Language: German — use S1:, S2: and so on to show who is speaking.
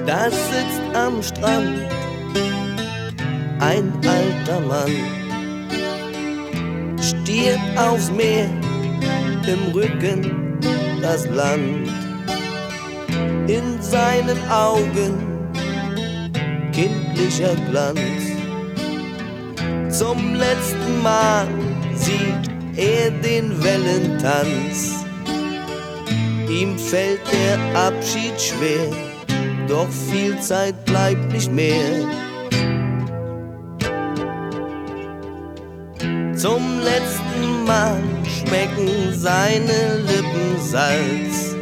S1: Da sitzt am Strand ein alter Mann, stiert aufs Meer, im Rücken das Land. In seinen Augen kindlicher Glanz. Zum letzten Mal sieht er den Wellentanz. Ihm fällt der Abschied schwer, doch viel Zeit bleibt nicht mehr. Zum letzten Mal schmecken seine Lippen Salz.